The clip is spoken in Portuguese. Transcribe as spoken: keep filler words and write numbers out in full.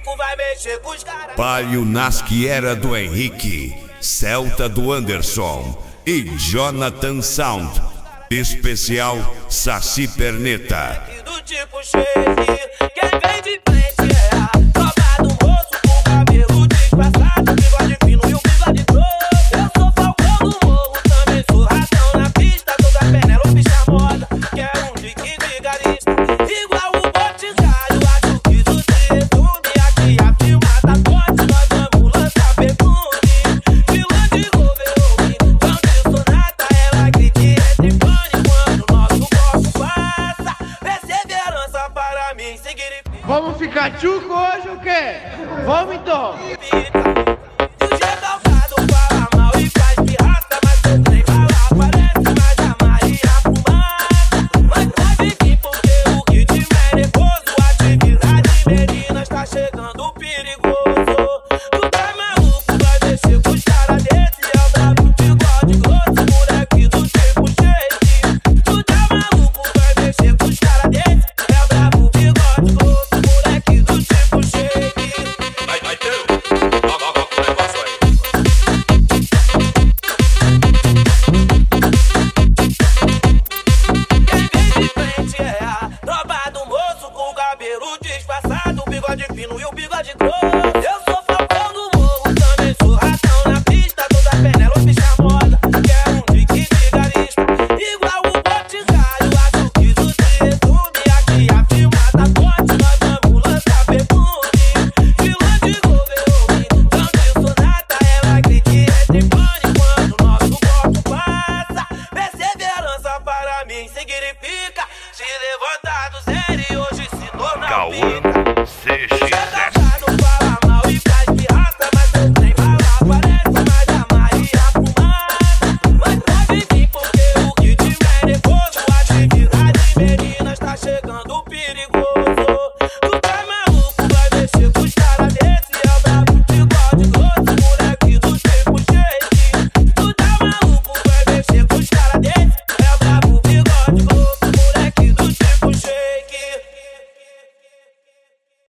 bico vai mexer com os caras. Palio Nasciera do Henrique, Celta do Anderson e Jonathan Sound. Especial Saci Perneta. Do tipo shake, quem vem de frente é a tropa do moço com cabelo disfarçado, bigode fino e o bigode grosso. Eu sou Falcão do morro, também sou ratão na pista, toda Penélope moda, quero um dique vigarista, igual o Boticário. Acho que isso se resume aqui a filmada forte, nós vamos lançar perfume, vilã de Overall, não de sonata, ela grita e entra em pânico quando nosso copo passa. Perseverança para mim significa. Vamos ficar tchuco hoje ou quê? Vamos então! E o Gedalcado fala mal e faz pirraça, mas seu trem fala parece mais a Maria Fumaça. Mas pode vir porque o ritmo é nervoso, atividade meninas tá chegando perigoso. Tu tá maluco, vai mexer com os caras desse, é o brabo bigode grosso, moleque do tipo shake. Tu tá maluco, vai mexer com os caras desse, é o brabo bigode grosso, moleque do tipo shake. Vai, vai ter logo, logo o negócio aí. Quem vem de frente é a tropa do moço com o cabelo disfarçado, o bigode fino e o bigode grosso. Eu sou Falcão do morro, também sou ratão na pista, toda Penélope moda, quero um dique vigarista, igual o Boticário. Acho que isso se resume aqui a filmada forte, nós vamos lançar perfume, vilã de Overall, não de sonata, ela grita e entra em pânico quando nosso copo passa. Perseverança para mim significa se levantar do zero e hoje se tornar Cauã pica. C X